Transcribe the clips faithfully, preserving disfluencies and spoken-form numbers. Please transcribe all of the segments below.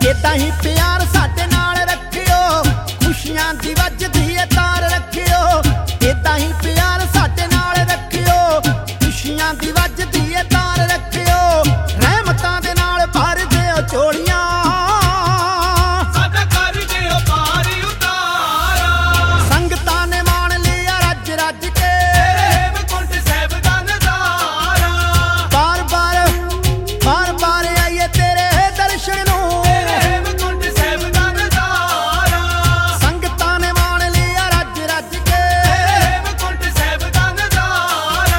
इदां ही प्यार साडे नाल रखियो, खुशियां दी वजदी ए तार रखियो। इदां ही प्यार साडे नाल रखियो, खुशियां दी वजदी ए तार रखियो। रहमतां दे नाल भर दिओ झोलियां, साडा कर दिओ पार उतारा। संगतां ने मान लिया रज रज के तेरे हेमकुंट साहिब दा नज़ारा। बार बार बार बार आइए तेरे दर्शन नूं, तेरे हेमकुंट साहिब दा नज़ारा। संगतां ने मान लिया रज रज के तेरे हेमकुंट साहिब दा नज़ारा।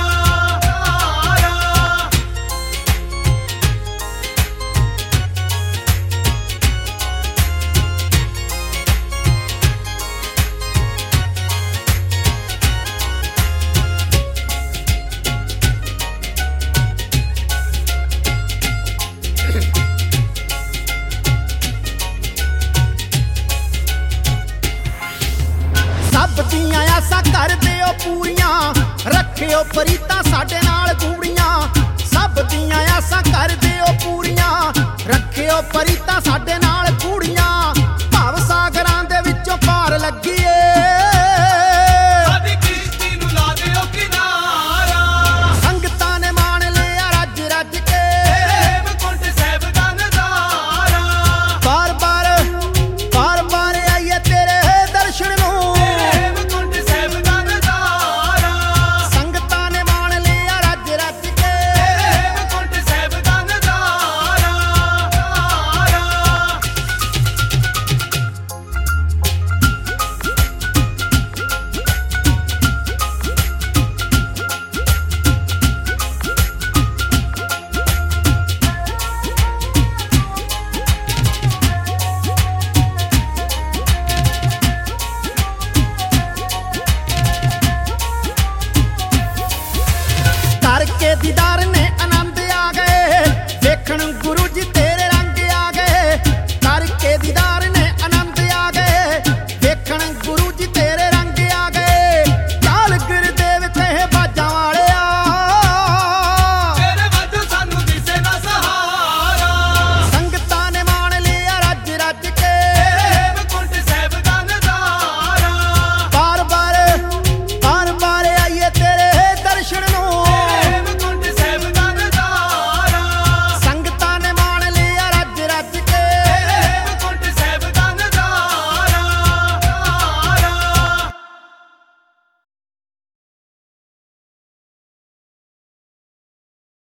सब दियां आसां कर दिओ पूरियां, रखियो प्रीतां साडे नाल गूड़ियां। सब दियां आसां कर दिओ पूरियां, रखियो प्रीतां साडे